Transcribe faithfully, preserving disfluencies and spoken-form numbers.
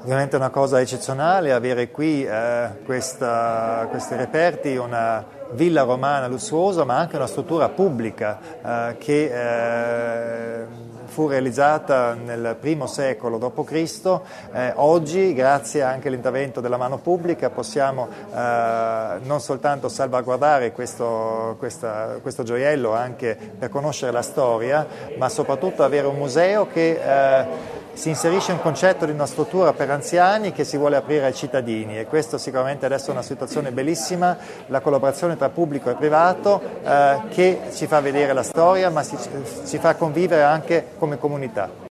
Ovviamente è una cosa eccezionale avere qui eh, questa, questi reperti, una villa romana lussuosa, ma anche una struttura pubblica eh, che eh, fu realizzata nel primo secolo dopo Cristo. Eh, oggi, grazie anche all'intervento della mano pubblica, possiamo eh, non soltanto salvaguardare questo, questa, questo gioiello anche per conoscere la storia, ma soprattutto avere un museo che eh, si inserisce un concetto di una struttura per anziani che si vuole aprire ai cittadini, e questo sicuramente adesso è una situazione bellissima, la collaborazione tra pubblico e privato eh, che ci fa vedere la storia, ma ci, ci fa convivere anche come comunità.